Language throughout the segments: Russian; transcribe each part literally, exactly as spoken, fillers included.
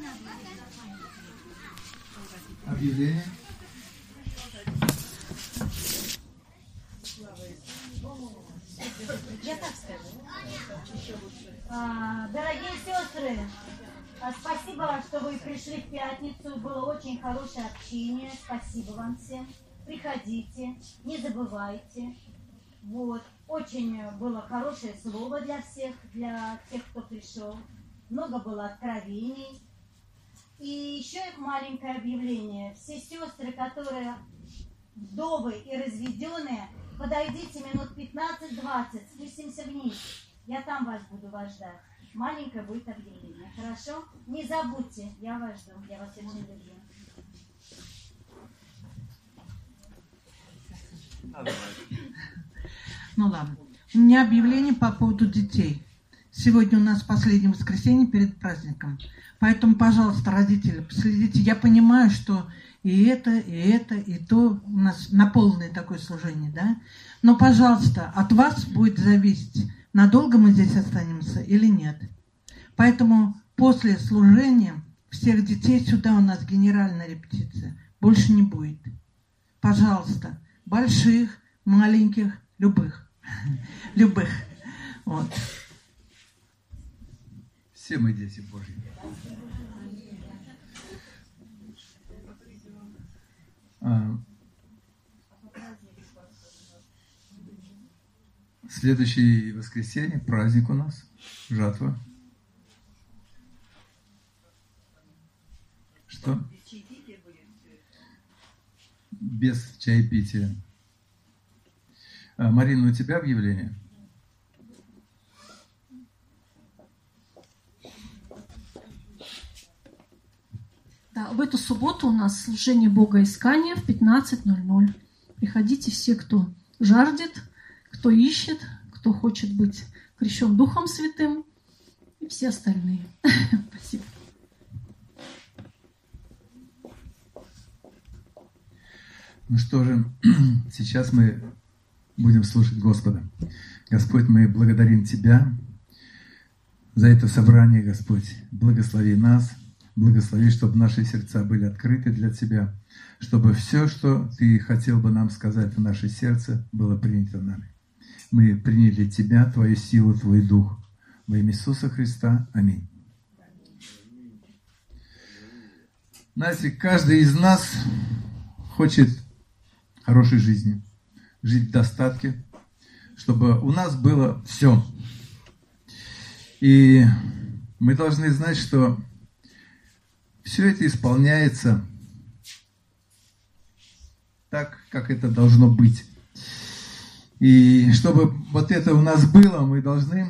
Объявление. Я так скажу. А, дорогие сестры, спасибо вам, что вы пришли в пятницу. Было очень хорошее общение. Спасибо вам всем. Приходите, не забывайте. Вот. Очень было хорошее слово для всех, для тех, кто пришел. Много было откровений. И еще маленькое объявление. Все сестры, которые вдовы и разведенные, подойдите минут пятнадцать-двадцать, спустимся вниз. Я там вас буду вас ждать. Маленькое будет объявление. Хорошо? Не забудьте, я вас жду. Я вас очень люблю. Ну ладно. У меня объявление по поводу детей. Сегодня у нас последнее воскресенье перед праздником. Поэтому, пожалуйста, родители, последите. Я понимаю, что и это, и это, и то у нас на полное такое служение, да? Но, пожалуйста, от вас будет зависеть, надолго мы здесь останемся или нет. Поэтому после служения всех детей сюда у нас генеральная репетиция. Больше не будет. Пожалуйста, больших, маленьких, любых. Любых. Вот. Все мы дети Божьи. А, следующее воскресенье, праздник у нас, жатва. Что? Без чаепития. А, Марина, у тебя объявление? Да, в эту субботу у нас служение богоискания в пятнадцать ноль ноль. Приходите все, кто жаждет, кто ищет, кто хочет быть крещен Духом Святым, и все остальные. Спасибо. Ну что же, сейчас мы будем слушать Господа. Господь, мы благодарим Тебя за это собрание, Господь. Благослови нас. Благослови, чтобы наши сердца были открыты для Тебя, чтобы все, что Ты хотел бы нам сказать в наше сердце, было принято нами. Мы приняли Тебя, Твою силу, Твой Дух. Во имя Иисуса Христа. Аминь. Знаете, каждый из нас хочет хорошей жизни, жить в достатке, чтобы у нас было все. И мы должны знать, что все это исполняется так, как это должно быть. И чтобы вот это у нас было, мы должны,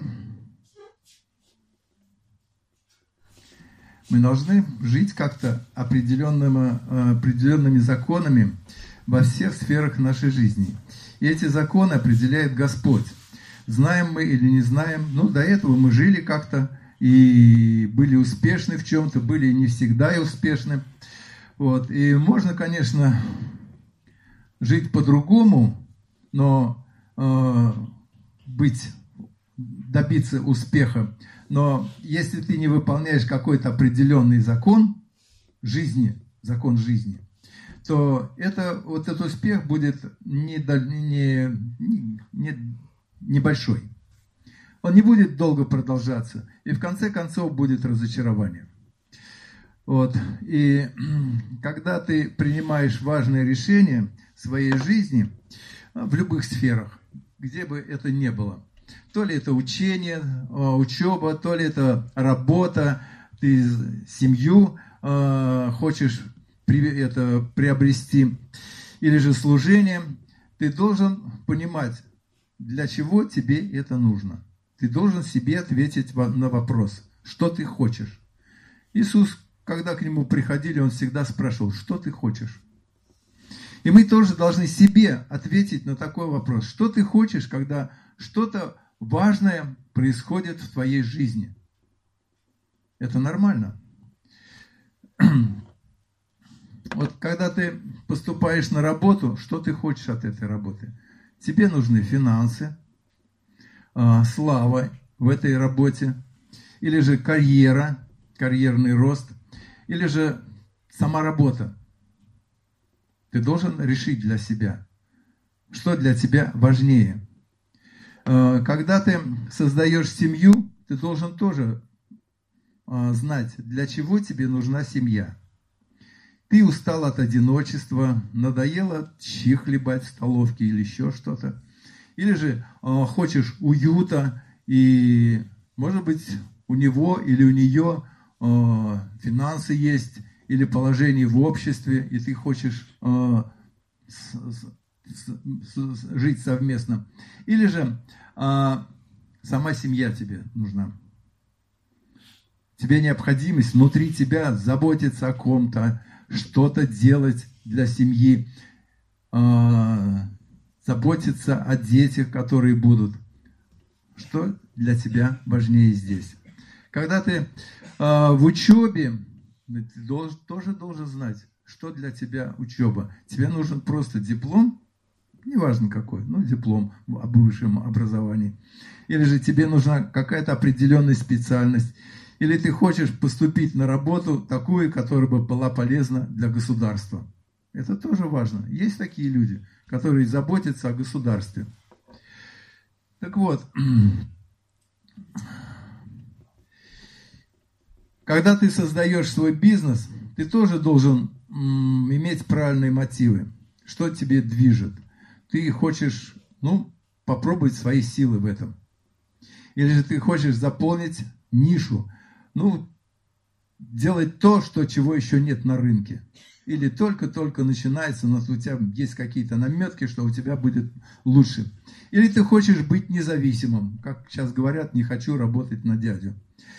мы должны жить как-то определенными, определенными законами во всех сферах нашей жизни. И эти законы определяет Господь. Знаем мы или не знаем, ну, до этого мы жили как-то, и были успешны в чем-то, были не всегда и успешны. Вот. И можно, конечно, жить по-другому, но э, быть, добиться успеха. Но если ты не выполняешь какой-то определенный закон жизни, закон жизни, то это, вот этот успех будет не, не, не, небольшой. Он не будет долго продолжаться. И в конце концов будет разочарование. Вот. И когда ты принимаешь важные решения в своей жизни, в любых сферах, где бы это ни было, то ли это учение, учеба, то ли это работа, ты семью хочешь это приобрести, или же служение, ты должен понимать, для чего тебе это нужно. Ты должен себе ответить на вопрос, что ты хочешь. Иисус, когда к Нему приходили, Он всегда спрашивал, что ты хочешь. И мы тоже должны себе ответить на такой вопрос, что ты хочешь, когда что-то важное происходит в твоей жизни. Это нормально. Вот когда ты поступаешь на работу, что ты хочешь от этой работы? Тебе нужны финансы, слава в этой работе, или же карьера, карьерный рост, или же сама работа. Ты должен решить для себя, что для тебя важнее. Когда ты создаешь семью, ты должен тоже знать, для чего тебе нужна семья. Ты устал от одиночества, надоело щи хлебать в столовке или еще что-то. Или же хочешь уюта, и, может быть, у него или у нее финансы есть, или положение в обществе, и ты хочешь жить совместно. Или же сама семья тебе нужна. Тебе необходимость внутри тебя заботиться о ком-то, что-то делать для семьи, заботиться о детях, которые будут. Что для тебя важнее здесь? Когда ты в учебе, ты должен, тоже должен знать, что для тебя учеба. Тебе нужен просто диплом, неважно какой, ну диплом о высшем образовании. Или же тебе нужна какая-то определенная специальность. Или ты хочешь поступить на работу такую, которая бы была полезна для государства. Это тоже важно. Есть такие люди, которые заботятся о государстве. Так вот, когда ты создаешь свой бизнес, ты тоже должен м, иметь правильные мотивы. Что тебе движет? Ты хочешь, ну, попробовать свои силы в этом. Или же ты хочешь заполнить нишу. Ну, делать то, что, чего еще нет на рынке. Или только-только начинается, но у тебя есть какие-то наметки, что у тебя будет лучше. Или ты хочешь быть независимым. Как сейчас говорят, не хочу работать на дядю.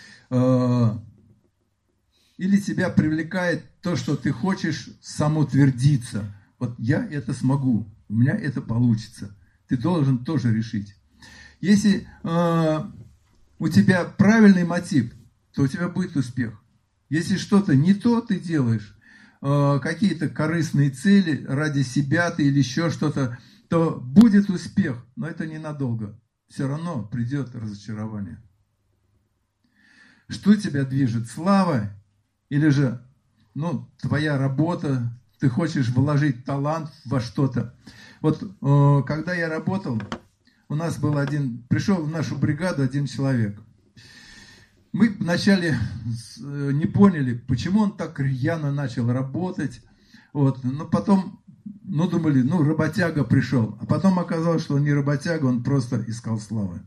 Или тебя привлекает то, что ты хочешь самоутвердиться. Вот я это смогу, у меня это получится. Ты должен тоже решить. Если э, у тебя правильный мотив, то у тебя будет успех. Если что-то не то ты делаешь, э, какие-то корыстные цели ради себя ты или еще что-то, то будет успех, но это ненадолго. Все равно придет разочарование. Что тебя движет? Слава? Или же, ну, твоя работа, ты хочешь вложить талант во что-то. Вот, э, когда я работал, у нас был один, пришел в нашу бригаду один человек. Мы вначале не поняли, почему он так рьяно начал работать. Вот, но потом, ну, думали, ну, работяга пришел. А потом оказалось, что он не работяга, он просто искал славы.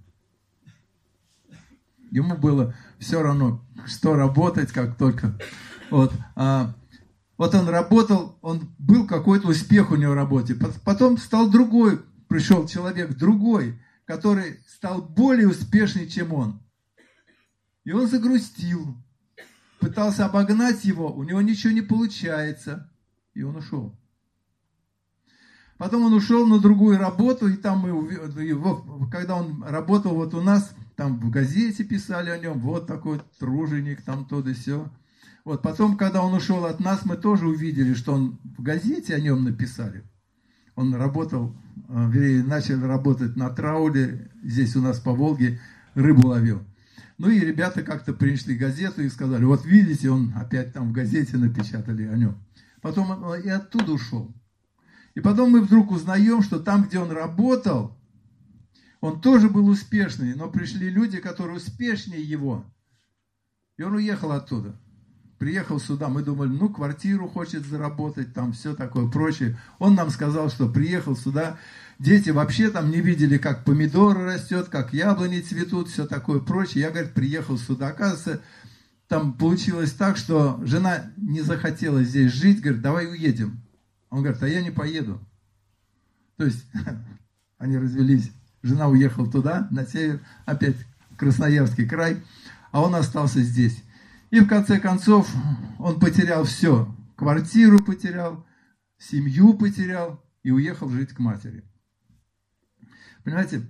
Ему было все равно, что работать, как только. Вот, а, вот он работал, он был какой-то успех у него в работе. Потом стал другой, пришел человек другой, который стал более успешный, чем он. И он загрустил, пытался обогнать его, у него ничего не получается. И он ушел. Потом он ушел на другую работу, и там мы, его, когда он работал вот у нас, там в газете писали о нем, вот такой труженик, там то да сё. Вот потом, когда он ушел от нас, мы тоже увидели, что он в газете о нем написали. Он работал, вернее, начал работать на трауле, здесь у нас по Волге, рыбу ловил. Ну и ребята как-то принесли газету и сказали, вот видите, он опять там в газете напечатали о нем. Потом он и оттуда ушел. И потом мы вдруг узнаем, что там, где он работал, он тоже был успешный, но пришли люди, которые успешнее его. И он уехал оттуда. Приехал сюда, мы думали, ну, квартиру хочет заработать, там все такое прочее. Он нам сказал, что приехал сюда, дети вообще там не видели, как помидоры растет, как яблони цветут, все такое прочее. Я, говорит, приехал сюда. Оказывается, там получилось так, что жена не захотела здесь жить, говорит, давай уедем. Он говорит, а я не поеду. То есть, они развелись. Жена уехала туда, на север, опять в Красноярский край, а он остался здесь. И в конце концов он потерял все. Квартиру потерял, семью потерял и уехал жить к матери. Понимаете,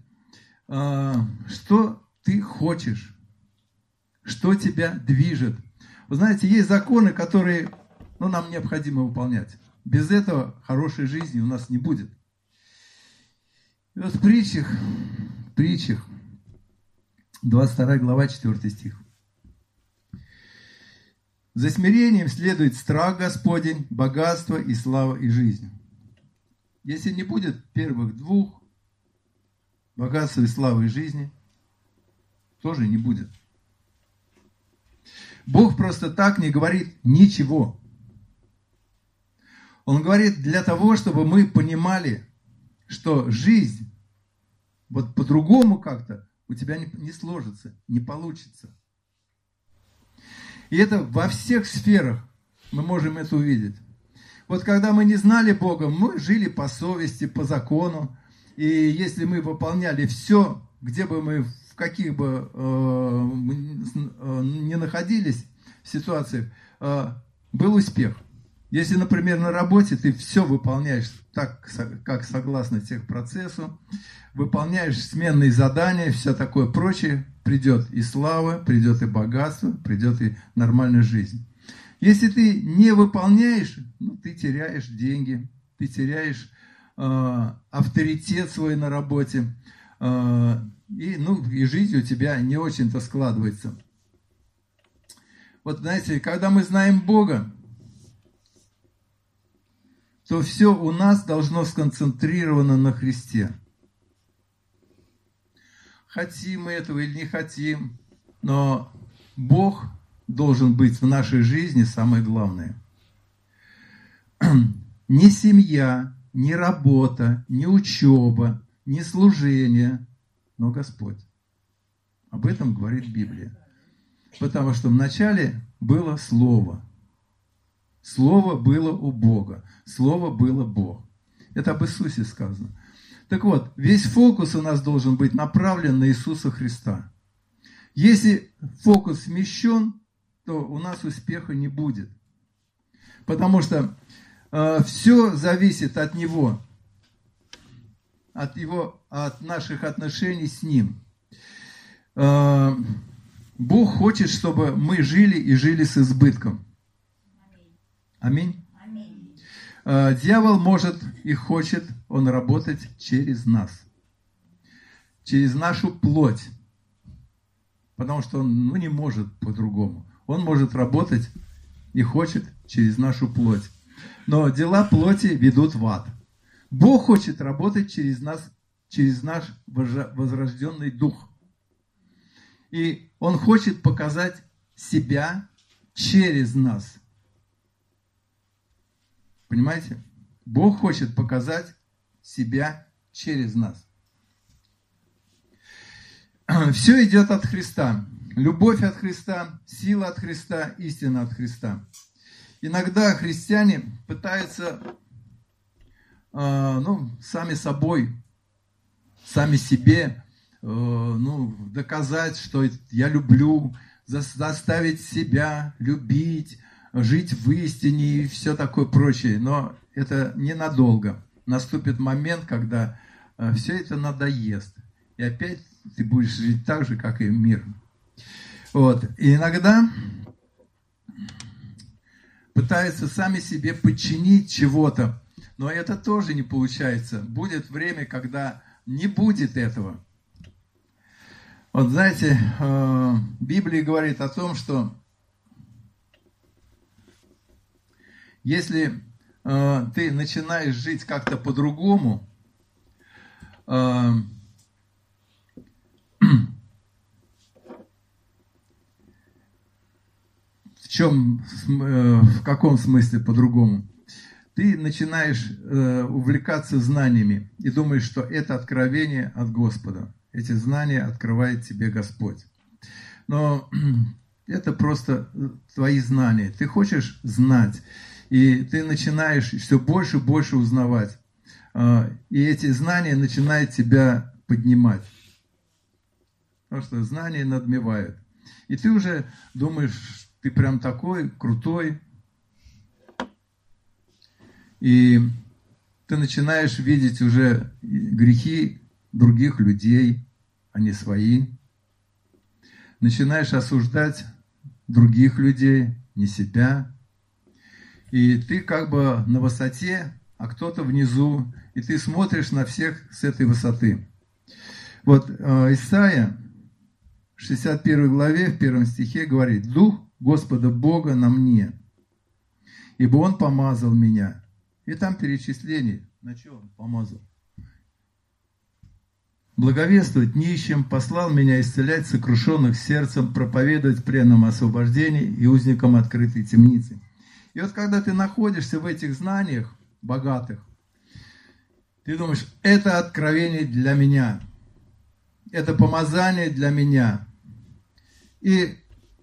что ты хочешь? Что тебя движет? Вы знаете, есть законы, которые, ну, нам необходимо выполнять. Без этого хорошей жизни у нас не будет. И вот в притчах, в притчах, двадцать вторая глава, четвёртый стих. За смирением следует страх Господень, богатство и слава и жизнь. Если не будет первых двух, богатства и славы и жизни, тоже не будет. Бог просто так не говорит ничего. Он говорит для того, чтобы мы понимали, что жизнь вот по-другому как-то у тебя не, не сложится, не получится. И это во всех сферах мы можем это увидеть. Вот когда мы не знали Бога, мы жили по совести, по закону. И если мы выполняли все, где бы мы, в каких бы э, э, не находились в ситуациях, э, был успех. Если, например, на работе ты все выполняешь так, как согласно техпроцессу, выполняешь сменные задания, все такое прочее, придет и слава, придет и богатство, придет и нормальная жизнь. Если ты не выполняешь, ну, ты теряешь деньги, ты теряешь э, авторитет свой на работе, э, и, ну, и жизнь у тебя не очень-то складывается. Вот знаете, когда мы знаем Бога, то все у нас должно сконцентрировано на Христе. Хотим мы этого или не хотим, но Бог должен быть в нашей жизни самое главное. Ни семья, ни работа, ни учеба, ни служение, но Господь. Об этом говорит Библия. Потому что вначале было Слово. Слово было у Бога. Слово было Бог. Это об Иисусе сказано. Так вот, весь фокус у нас должен быть направлен на Иисуса Христа. Если фокус смещен, то у нас успеха не будет. Потому что э, все зависит от Него, от Его, от наших отношений с Ним. Э, Бог хочет, чтобы мы жили и жили с избытком. Аминь. Аминь. Э, дьявол может и хочет он работать через нас, через нашу плоть, потому что он ну, не может по-другому. Он может работать и хочет через нашу плоть. Но дела плоти ведут в ад. Бог хочет работать через нас, через наш возрожденный дух. И Он хочет показать себя через нас. Понимаете? Бог хочет показать себя через нас. Все идет от Христа. Любовь от Христа, сила от Христа, истина от Христа. Иногда христиане пытаются э, ну, сами собой, сами себе э, ну, доказать, что я люблю, заставить себя любить, жить в истине и все такое прочее. Но это ненадолго. Наступит момент, когда э, все это надоест. И опять ты будешь жить так же, как и мир. Вот. И иногда пытаются сами себе подчинить чего-то. Но это тоже не получается. Будет время, когда не будет этого. Вот знаете, э, Библия говорит о том, что если э, ты начинаешь жить как-то по-другому, э, в чем, э, в каком смысле по-другому? Ты начинаешь э, увлекаться знаниями и думаешь, что это откровение от Господа. Эти знания открывает тебе Господь. Но это просто твои знания. Ты хочешь знать, и ты начинаешь все больше и больше узнавать. И эти знания начинают тебя поднимать. Потому что знания надмевают. И ты уже думаешь, ты прям такой крутой. И ты начинаешь видеть уже грехи других людей, а не свои. Начинаешь осуждать других людей, не себя. И ты как бы на высоте, а кто-то внизу. И ты смотришь на всех с этой высоты. Вот Исайя в шестьдесят первой главе, в первом стихе говорит: «Дух Господа Бога на мне, ибо Он помазал меня». И там перечисление, на что Он помазал. «Благовествовать нищим, послал меня исцелять сокрушенных сердцем, проповедовать пленным освобождение и узникам открытой темницы». И вот когда ты находишься в этих знаниях богатых, ты думаешь, это откровение для меня, это помазание для меня. И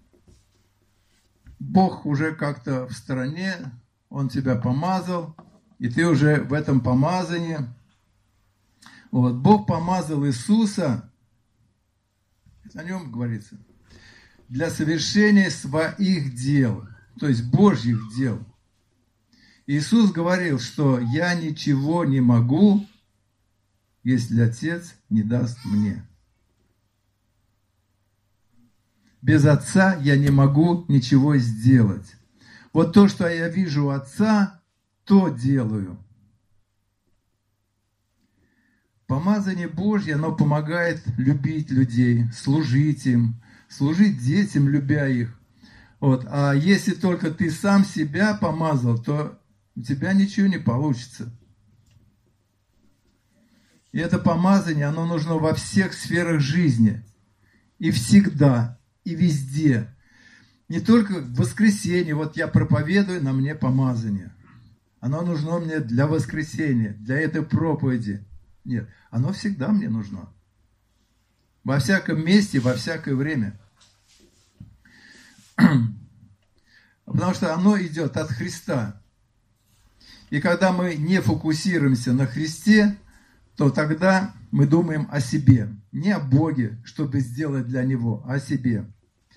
Бог уже как-то в стороне, Он тебя помазал, и ты уже в этом помазании. Вот. Бог помазал Иисуса, о нем говорится, для совершения своих дел, то есть Божьих дел. Иисус говорил, что «я ничего не могу, если Отец не даст мне». Без Отца я не могу ничего сделать. Вот то, что я вижу у Отца, то делаю. Помазание Божье, оно помогает любить людей, служить им, служить детям, любя их. Вот. А если только ты сам себя помазал, то у тебя ничего не получится. И это помазание, оно нужно во всех сферах жизни. И всегда, и везде. Не только в воскресенье, вот я проповедую, на мне помазание. Оно нужно мне для воскресенья, для этой проповеди. Нет, оно всегда мне нужно. Во всяком месте, во всякое время. Потому что оно идет от Христа. И когда мы не фокусируемся на Христе, то тогда мы думаем о себе. Не о Боге, чтобы сделать для Него, а о себе.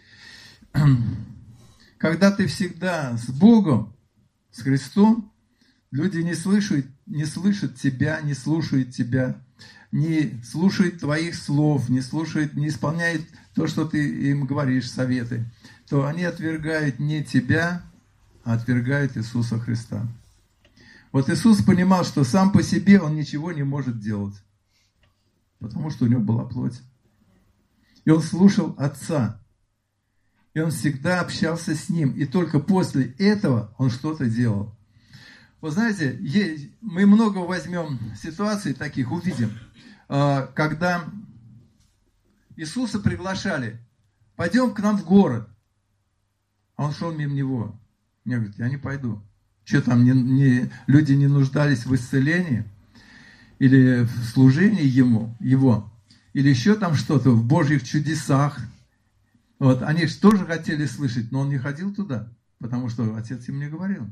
Когда ты всегда с Богом, с Христом, люди не слышат, не слышат тебя, не слушают тебя, не слушают твоих слов, не слушают, не исполняют то, что ты им говоришь, советы, то они отвергают не тебя, а отвергают Иисуса Христа. Вот Иисус понимал, что сам по себе Он ничего не может делать, потому что у Него была плоть. И Он слушал Отца. И Он всегда общался с Ним. И только после этого Он что-то делал. Вы знаете, мы много возьмем ситуаций таких, увидим, когда Иисуса приглашали, пойдем к нам в город. А Он шел мимо него. Мне говорит, я не пойду. Что там, не, не, люди не нуждались в исцелении? Или в служении ему, Его? Или еще там что-то, в Божьих чудесах? Вот, они же тоже хотели слышать, но Он не ходил туда, потому что Отец им не говорил.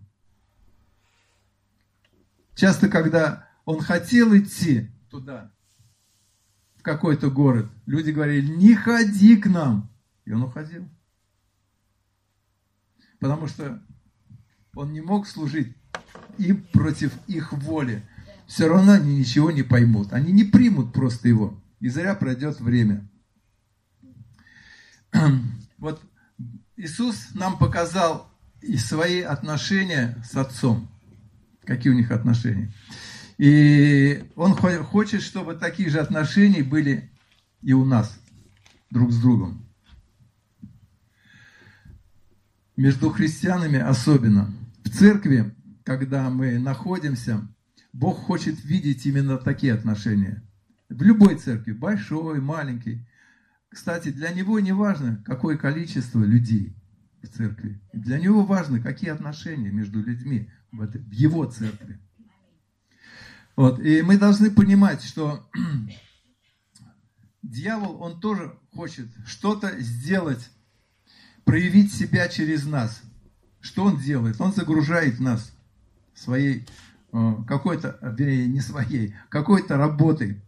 Часто, когда Он хотел идти туда, в какой-то город, люди говорили, не ходи к нам. И Он уходил. Потому что Он не мог служить им против их воли. Все равно они ничего не поймут. Они не примут просто Его. И зря пройдет время. Вот Иисус нам показал и свои отношения с Отцом. Какие у них отношения. И Он хочет, чтобы такие же отношения были и у нас, друг с другом. Между христианами особенно. В церкви, когда мы находимся, Бог хочет видеть именно такие отношения. В любой церкви, большой, маленький. Кстати, для Него не важно, какое количество людей в церкви. Для Него важно, какие отношения между людьми в, этой, в Его церкви. Вот. И мы должны понимать, что дьявол, он тоже хочет что-то сделать, проявить себя через нас. Что он делает? Он загружает нас своей, какой-то, вернее, не своей, какой-то работой.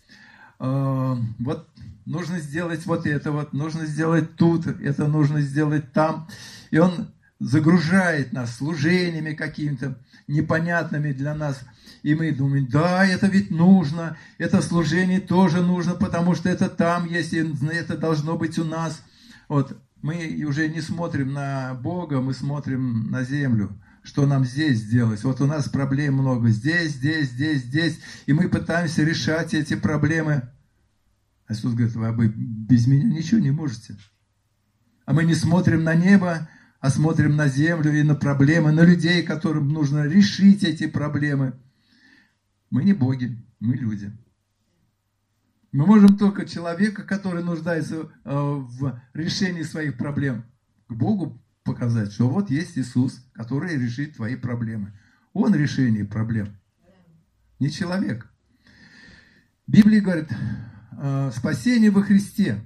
Вот нужно сделать вот это, вот нужно сделать тут, это нужно сделать там. И он загружает нас служениями какими-то непонятными для нас. И мы думаем, да, это ведь нужно, это служение тоже нужно, потому что это там есть, и это должно быть у нас. Вот. Мы уже не смотрим на Бога, мы смотрим на землю. Что нам здесь сделать? Вот у нас проблем много здесь, здесь, здесь, здесь. И мы пытаемся решать эти проблемы. А Иисус говорит, вы без меня ничего не можете. А мы не смотрим на небо, а смотрим на землю и на проблемы, на людей, которым нужно решить эти проблемы. Мы не боги, мы люди. Мы можем только человека, который нуждается в решении своих проблем, к Богу показать, что вот есть Иисус, который решит твои проблемы. Он решение проблем, не человек. Библия говорит, спасение во Христе.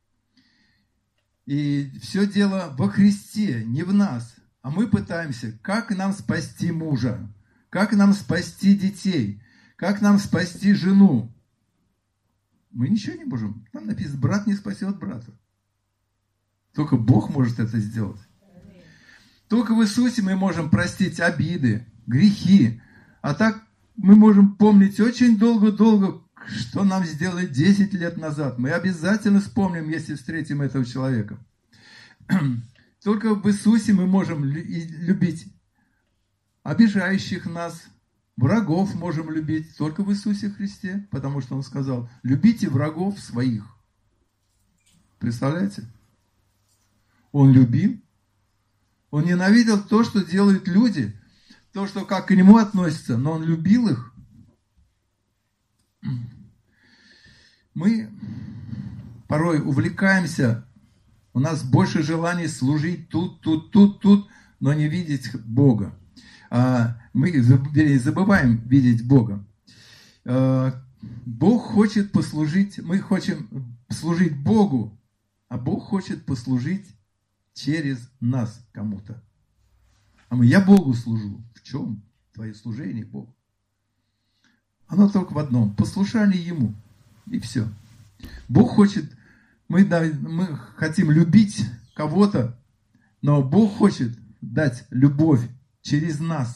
И все дело во Христе, не в нас. А мы пытаемся, как нам спасти мужа, как нам спасти детей, как нам спасти жену. Мы ничего не можем. Там написано, брат не спасет брата. Только Бог может это сделать. Только в Иисусе мы можем простить обиды, грехи. А так мы можем помнить очень долго-долго, что нам сделали десять лет назад. Мы обязательно вспомним, если встретим этого человека. Только в Иисусе мы можем любить обижающих нас, врагов можем любить только в Иисусе Христе, потому что Он сказал, любите врагов своих. Представляете? Он любил. Он ненавидел то, что делают люди, то, что как к Нему относятся, но Он любил их. Мы порой увлекаемся, у нас больше желаний служить тут, тут, тут, тут, но не видеть Бога. Мы забываем видеть Бога. Бог хочет послужить, мы хотим служить Богу, а Бог хочет послужить через нас кому-то. А мы, я Богу служу. В чем твое служение Богу? Оно только в одном. Послушание Ему. И все. Бог хочет, мы, мы хотим любить кого-то, но Бог хочет дать любовь через нас.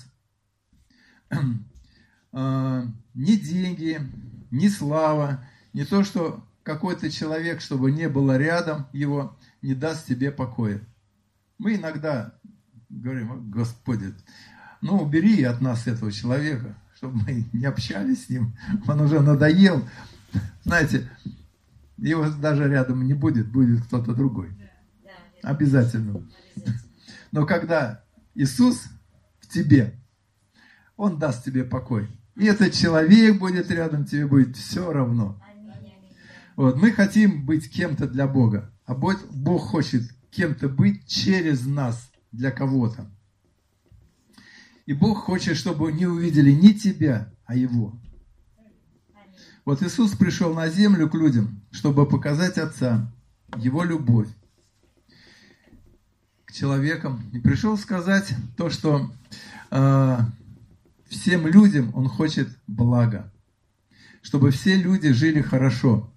Не деньги, не слава, не то, что какой-то человек, чтобы не было рядом его, не даст тебе покоя. Мы иногда говорим, Господи, ну убери от нас этого человека, чтобы мы не общались с ним, он уже надоел. Знаете, его даже рядом не будет, будет кто-то другой. Обязательно. Но когда Иисус в тебе, Он даст тебе покой. И этот человек будет рядом, тебе будет все равно. Вот, мы хотим быть кем-то для Бога, а Бог хочет кем-то быть через нас для кого-то. И Бог хочет, чтобы не увидели не тебя, а Его. Вот Иисус пришел на землю к людям, чтобы показать Отца, Его любовь к человекам. И пришел сказать то, что э, всем людям Он хочет блага, чтобы все люди жили хорошо.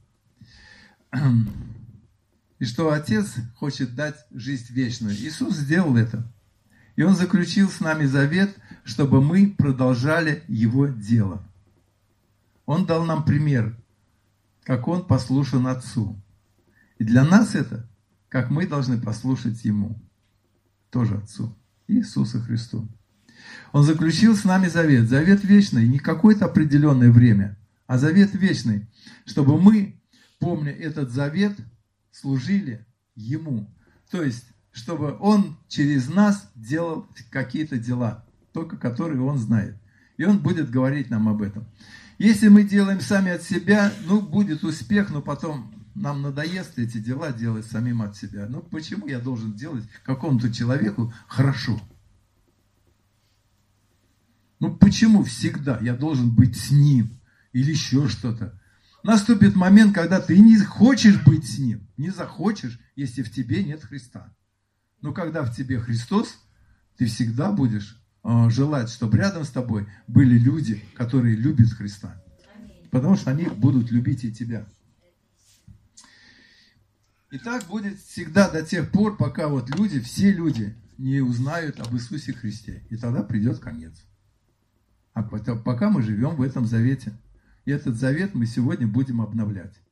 И что Отец хочет дать жизнь вечную. Иисус сделал это. И Он заключил с нами завет, чтобы мы продолжали Его дело. Он дал нам пример, как Он послушан Отцу. И для нас это, как мы должны послушать Ему. Тоже Отцу. Иисусу Христу. Он заключил с нами завет. Завет вечный, не какое-то определенное время, а завет вечный, чтобы мы, помня этот завет, служили Ему. То есть, чтобы Он через нас делал какие-то дела, только которые Он знает. И Он будет говорить нам об этом. Если мы делаем сами от себя, ну, будет успех, но потом нам надоест эти дела делать самим от себя. Ну, почему я должен делать какому-то человеку хорошо? Ну, почему всегда я должен быть с ним? Или еще что-то? Наступит момент, когда ты не хочешь быть с ним, не захочешь, если в тебе нет Христа. Но когда в тебе Христос, ты всегда будешь э, желать, чтобы рядом с тобой были люди, которые любят Христа. Потому что они будут любить и тебя. И так будет всегда до тех пор, пока вот люди, все люди не узнают об Иисусе Христе. И тогда придет конец. А пока мы живем в этом завете. И этот завет мы сегодня будем обновлять.